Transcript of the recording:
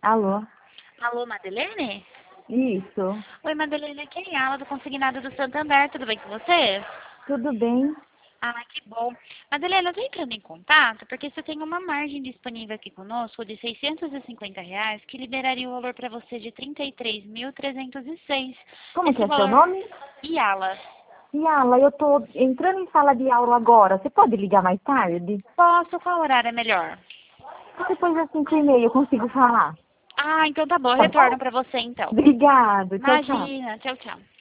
Alô? Alô, Madeleine? Isso. Oi, Madeleine, aqui é a Ala do Consignado do Santander, tudo bem com você? Tudo bem? Ah, que bom. Madeleine, eu tô entrando em contato porque você tem uma margem disponível aqui conosco de R$ 650 que liberaria o valor para você de 33.306. Como que Esse é seu valor... nome? Yala. Yala, eu tô entrando em sala de aula agora. Você pode ligar mais tarde? Posso? Qual horário é melhor? Depois das 5h30 eu consigo falar. Ah, então tá bom, eu Tá retorno bom? para você então. Obrigado. Tchau, tchau. Imagina, tchau, tchau.